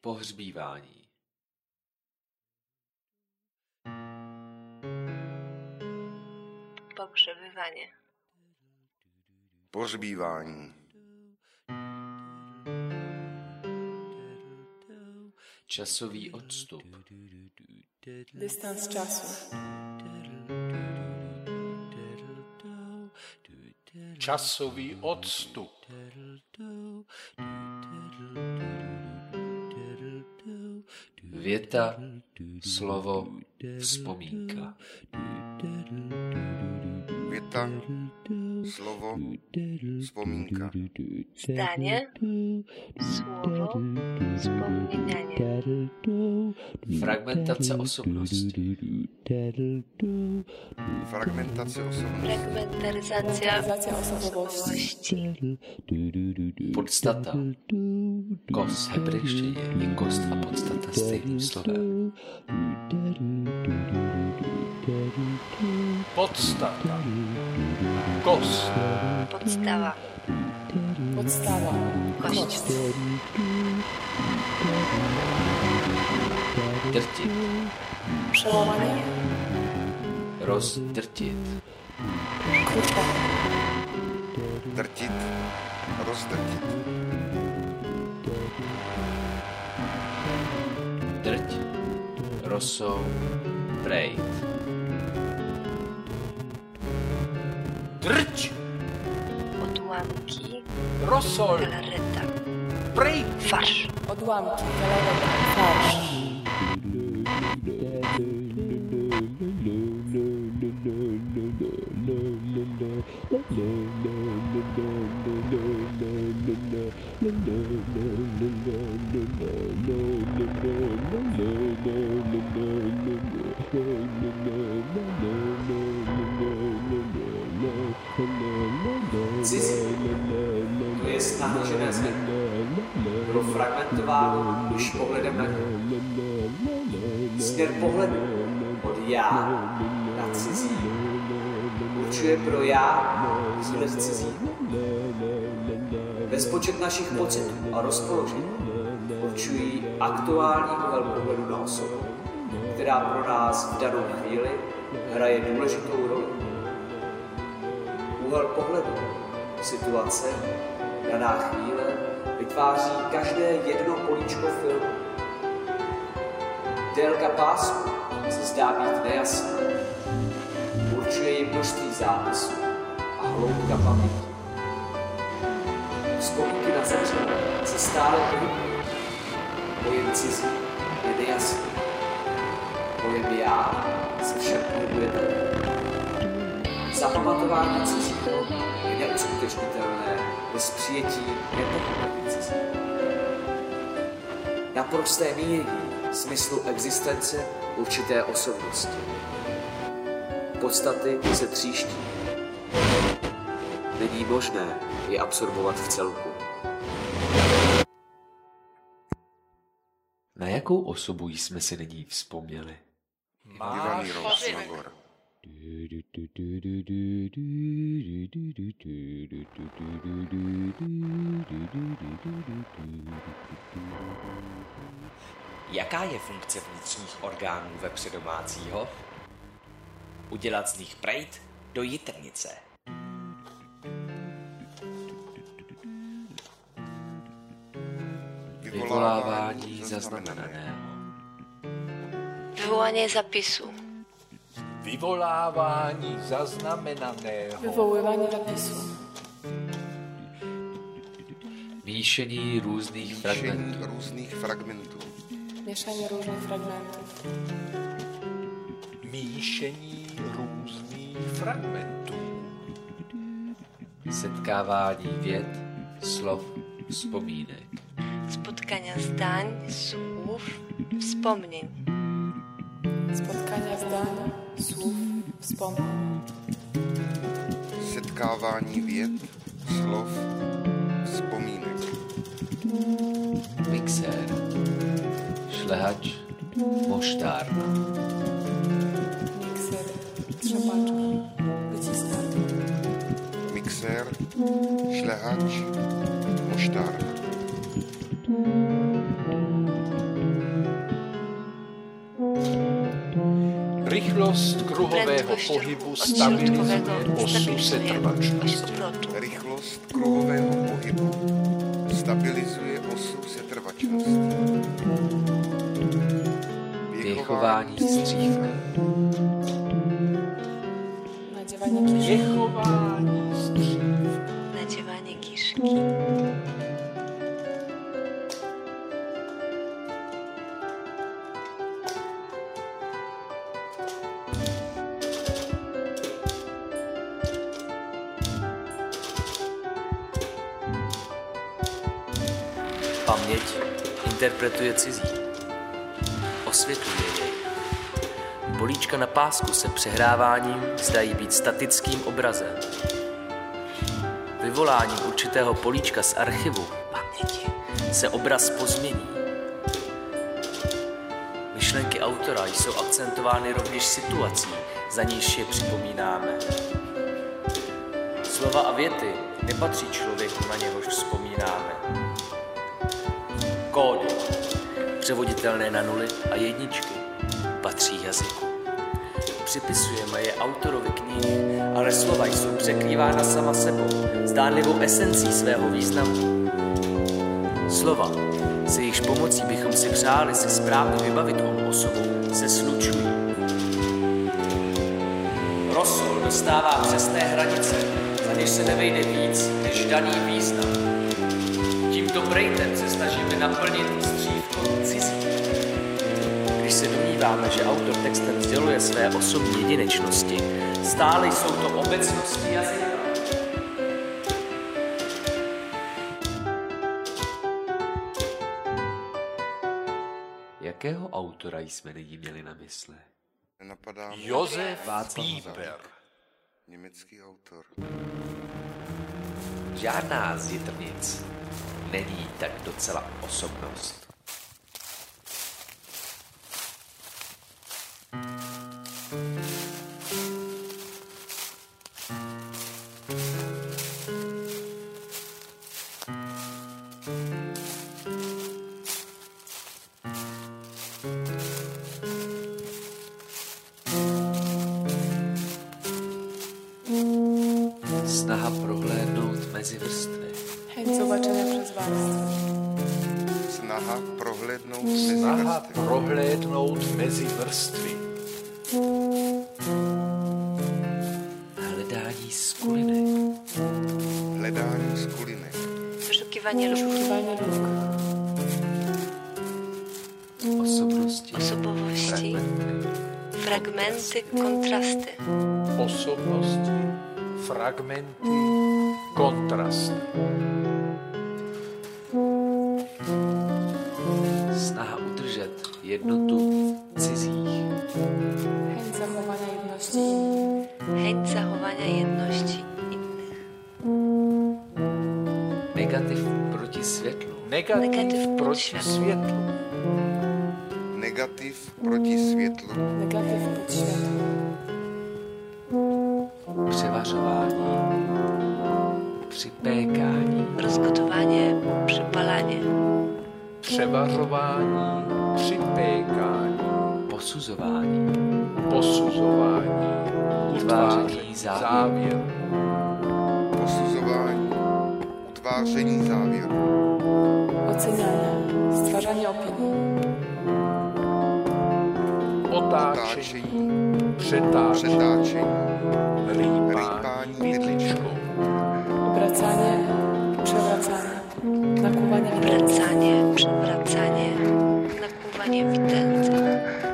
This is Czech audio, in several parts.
Pohřbívání. Pogrzebywanie. Pohřbívání. Časový odstup. Dystans czasu. Časový odstup. Věta, slovo, vzpomínka. Věta, slovo, vzpomínka. Zdanie, słowo, wspomnienie. Fragmentace osobnosti. Fragmentace osobnosti. Fragmentaryzacja osobowości. Podstata. Kos v hebrejštině je kost a podstata stejným slovem. Podstata. Kost. Podstawa. Podstawa. Kość. Drtit. Przełamanie. Rozdrtit. Krucha. Drtit, rozdrtit. Drť. Rosou. Brejt. Drť. Odłamki. Rosol. Galareta. Prej. Farsz. Odłamki. Galareta. Farsz. Cizí, to je nahlížené zemi, bylo fragmentováno už pohledem na něj. Směr pohledu od já na cizí určuje pro já výhled cizí. Bezpočet našich pocitů a rozpoložení určují aktuální úhel pohledu na osobu, která pro nás v danou chvíli hraje důležitou roli. Úhel pohledu, situace, daná chvíle vytváří každé jedno políčko filmu. Délka pásmu se zdá být nejasná. Určuje ji množství zápisů a hloubka paměti. Vzpomínky na zemřelé se stále pohybují. Pojem cizí je nejasný. Pojem já se však pohybuje také. Zapamatování cizího je neuskutečnitelné bez přijetí nepochopení cizí. Naprosté míjení smyslu existence určité osobnosti. Podstaty se tříští. Není možné je absorbovat v celku. Na jakou osobu jsme si nyní vzpomněli? Ivan Jiroš Magor. Jaká je funkce vnitřních orgánů vepředomácího? Udělat z nich prejt do jitrnice. Vyvolávání zaznamenaného. Wywołanie zapisu. Vyvolávání zaznamenaného. Wywoływanie zapisu. Míšení různých fragmentů. Míšení různých fragmentů. Mieszanie różnych fragmentów. Míšení různých fragmentů. Setkávání vět, slov, vzpomínek. Spotkania zdań, słów, wspomnień. Spotkania zdań, słów, wspomnień. Setkávání vět, slov, vzpomínek. Mixér. Šlehač. Moštárna. Mikser, trzepaczka, wyciska. Mixér, šlehač, moštárna. Rychlost kruhového Prędkością pohybu odśrodkowego stabilizuje osu stabilizuje oś setrvačnosti. obrotu. Rychlost kruhového pohybu stabilizuje osu setrvačnosti. Věchování střívka. Nadziewanie kieszeni. Věchování střívka. Nadziewanie kiszki. Paměť interpretuje cizí. Osvětluje jej. Políčka na pásku se přehráváním zdají být statickým obrazem. Vyvoláním určitého políčka z archivu paměti se obraz pozmění. Myšlenky autora jsou akcentovány rovněž situací, za níž je připomínáme. Slova a věty nepatří člověku, na něhož vzpomínáme. Kódy, převoditelné na nuly a jedničky, patří jazyku. Připisujeme je autorovi knihy, ale slova jsou překrývána sama sebou, zdánlivou esencí svého významu. Slova, se jejichž pomocí bychom si přáli si správně vybavit onu osobu, se slučují. Rosol dostává přesné hranice, za něž se nevejde víc než daný význam. Tímto brejtem se snažíme naplnit střívko cizí. Když se domníváme, že autor textem sděluje své osobní jedinečnosti, stále jsou to obecnosti jazyka. Jakého autora jsme nyní měli na mysli? Napadá mě Josef Václav Pieper. německý autor. Žádná z jitrnic není tak docela osobnost. Snaha prohlédnout mezi vrstvy. Chęć zobaczenia przez warstwy. Snaha prohlédnout mezi Snaha vrstvy. prohlédnout mezi vrstvy. Hledání skuliny. Hledání skulinek. Wyszukiwanie luk. Poszukiwanie luk. Osobnosti. Osobowości. Fragmenty. Fragmenty, kontrasty. Osobnosti, fragmenty, kontrasty. Snaha udržet jednotu cizích. Chęć zachowania jedności innych. Chęć zachowania jedności innych. Negativ proti světlu. Negativ Negativ proti proti světlu. Negativ proti světlu. Negatyw pod światło. Převařování. Připékání. Rozgotowanie, przypalanie. Převařování, připékání, Posuzování. posuzování, Utváření závěru. Posuzování. Utváření závěru. Ocenianie. Stwarzanie opinii. otáčení, přetáčení, Přetáčení. rýpání vidličkou, Obracanie. Przewracanie. Nakłuwanie widelcem. Wracanie, przewracanie, nakłuwanie widelcem.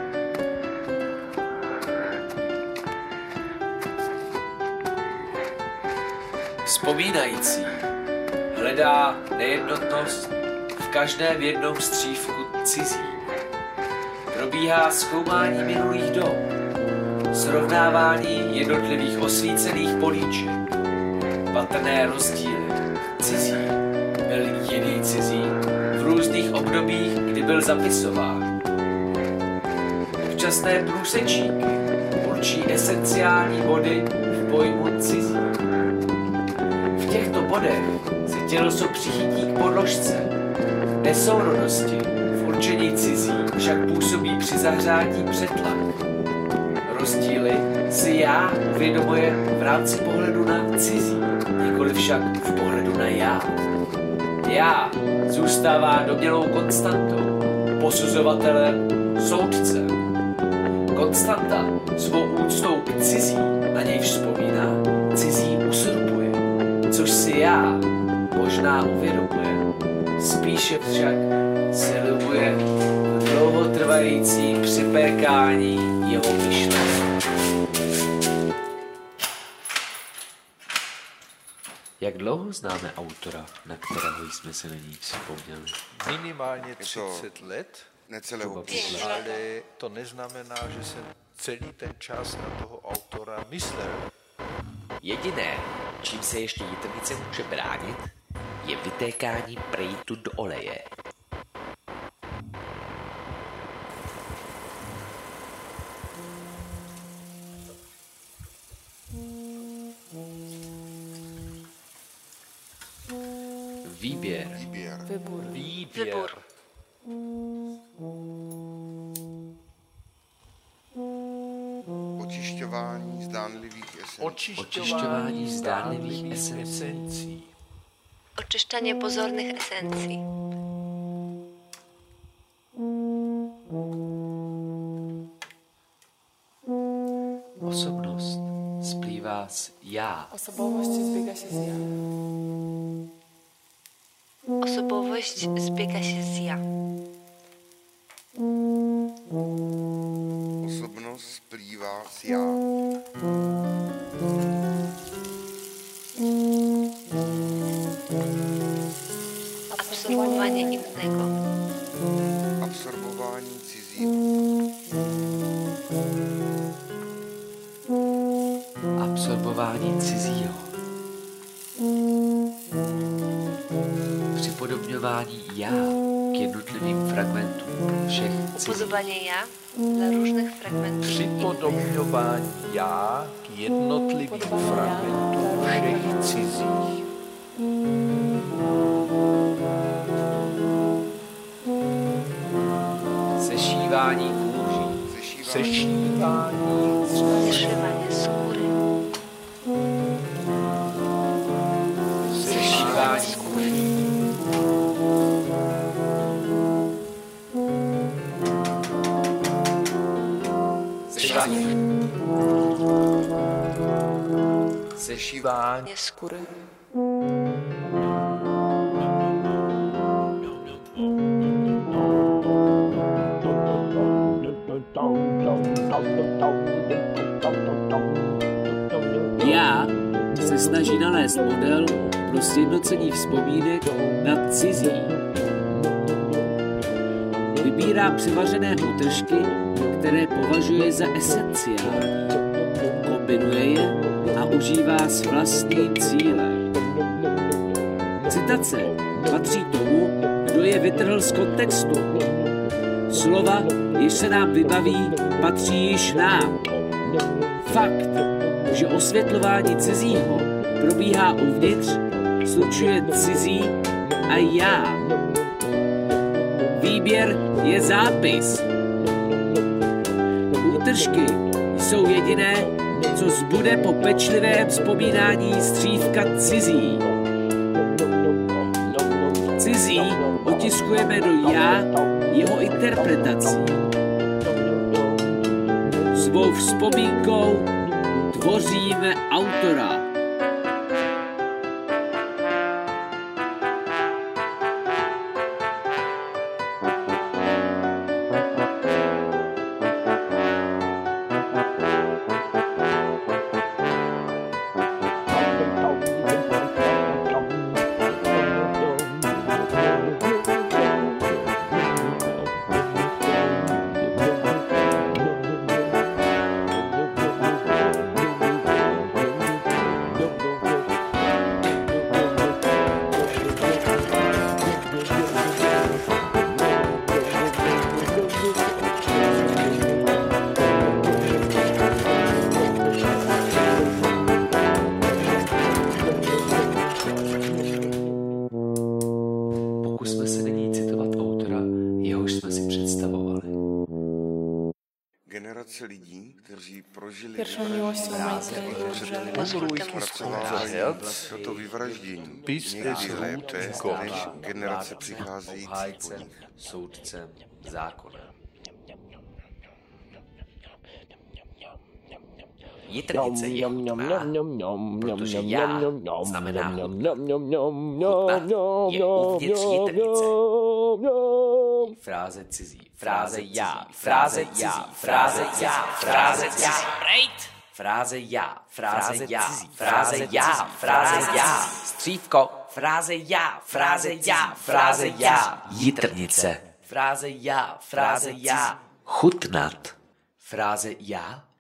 Vzpomínající hledá nejednotnost v každém jednom střívku cizí. Probíhá zkoumání minulých dob, srovnávání jednotlivých osvícených políček, patrné rozdíly. Cizí byl jiný cizí v různých obdobích, kdy byl zapisován. Včasné průsečíky určí esenciální body v pojmu cizí. V těchto bodech se těleso přichytí k podložce. Nesourodosti v určení cizí však působí při zahřátí přetlak. rozdíly si já uvědomuje v rámci pohledu na cizí, nikoli však v pohledu na já. Já zůstává domnělou konstantou, posuzovatelem, soudcem. Konstanta svou úctou k cizí na něj vzpomíná, cizí usurpuje, což si já možná uvědomuje, spíše však siluje dlouhotrvající připékání jeho myšlení. Jak dlouho známe autora, na kterého jsme se nyní vzpomněli? Minimálně Je to 30 let, necelého půl. ale to neznamená, že jsem celý ten čas na toho autora myslel. Jediné, čím se ještě jitrnice může bránit, je vytékání prejtu do oleje. Výběr. Výběr. Očišťování zdánlivých esencí. Očišťování zdánlivých esencí. Oczyszczanie pozornych esencji. Osobnost splývá s já. Osobowość zbiega się z ja. Osobowość zbiega się z ja. Osobnost splývá s já. Absorbowanie innego. Absorbování cizího. Absorbování cizího. Připodobňování já k jednotlivým fragmentům všech cizích. Upodobanie ja dla różnych fragmentów innych. Připodobňování já k jednotlivým fragmentům všech cizích. Sešívání kůží. Sešívání Zszywanie skóry. Sešívání kůží. sešívání Skóry. Já se snaží nalézt model pro sjednocení vzpomínek na cizí. Vybírá převařené útržky, které považuje za esenciální. Kombinuje je a užívá s vlastním cílem. Citace patří tomu, kdo je vytrhl z kontextu. Slova, jež se nám vybaví, patří již nám. Fakt, že osvětlování cizího probíhá uvnitř, slučuje cizí a já. Výběr je zápis. Útržky jsou jediné, co zbude po pečlivém vzpomínání střívka cizí. Cizí otiskujeme do já jeho interpretací. Svou vzpomínkou tvoříme autora. generace lidí, kteří prožili Pierwsza miłością mojej zpracovávají toto vyvraždění někdy lépe než generace přicházející po nich. Soudcem zákona. Jitrnice je chutná, protože já znamená chutnat. Chutnat je uvnitř jitrnice. Fráze cizí, fráze já, fráze cizí, fráze já, fráze cizí. Fráze já, fráze já, fráze já, fráze já. Střívko, fráze já, fráze já, fráze já. Jitrnice. Fráze já, fráze já. Chutnat. Fráze já,